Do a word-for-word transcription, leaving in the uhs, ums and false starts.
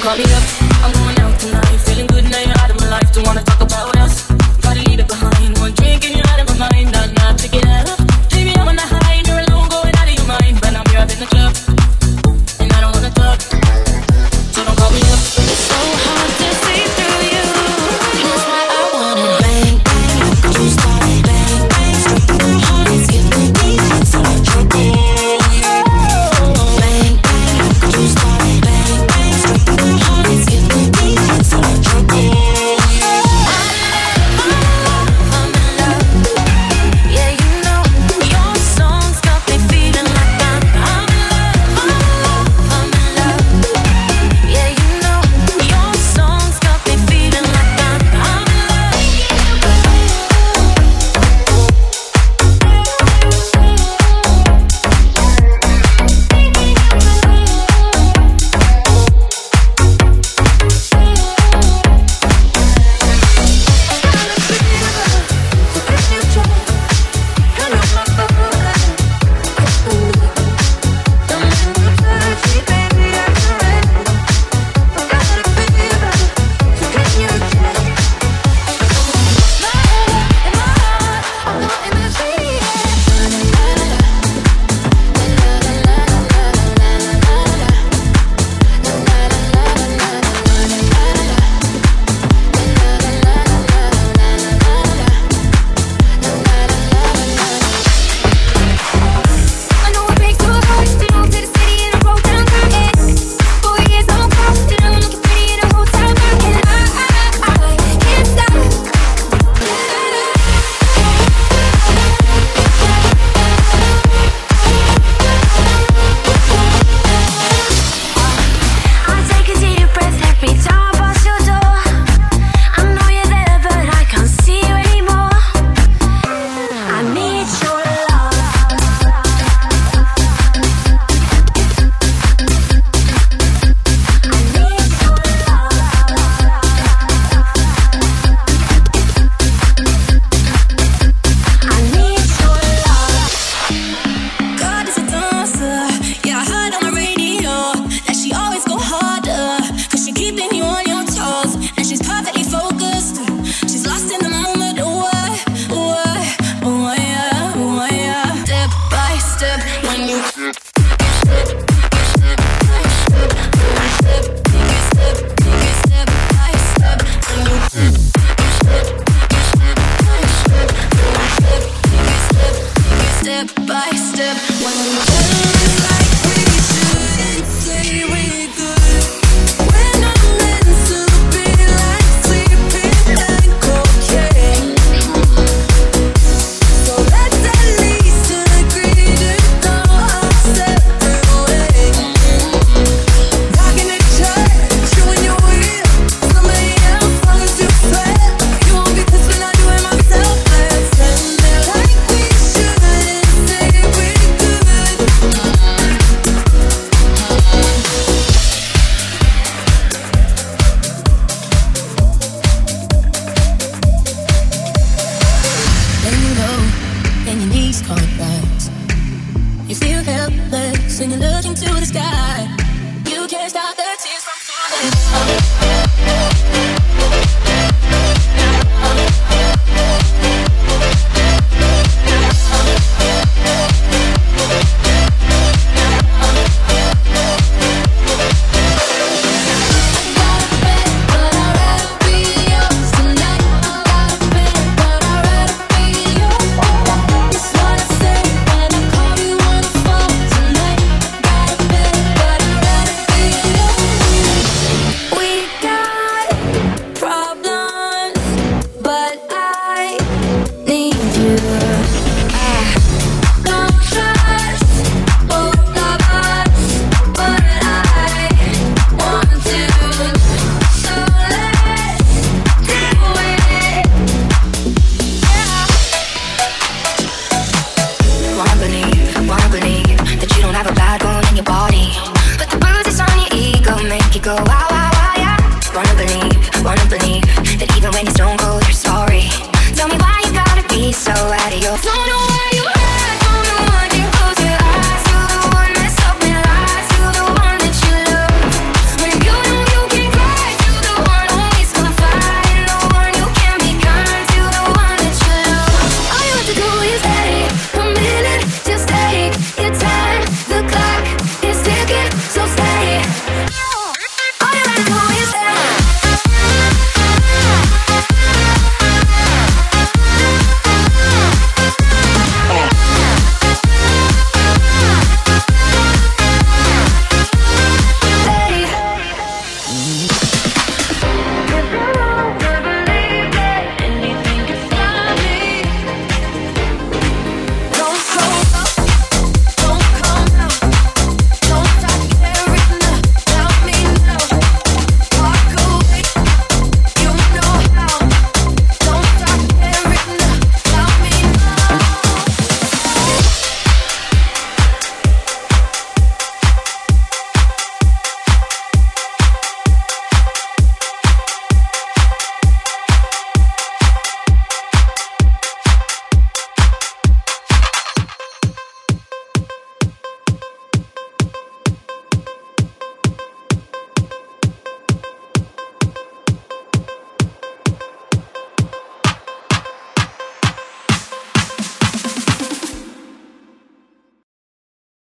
call me up, I'm going out tonight. Feeling good now you're out of my life. Don't wanna talk about what else. Gotta leave it behind. One drink and you're out of my mind. Not not pick it up. Baby, I'm on the high and you're alone, going out of your mind. But I'm here up in the club, and I don't wanna talk. So don't call me up. It's so hard to see through you. That's why I wanna bang bang. Could you start bang bang? Straight to the heart, it's giving me so much trouble. Bang bang. Could you start bang bang? Straight to the heart, it's giving me so much trouble. Go wow, wow, wow, yeah. Wanna believe, wanna believe that even when you're stone cold, you're sorry. Tell me why you gotta be so out of your flow.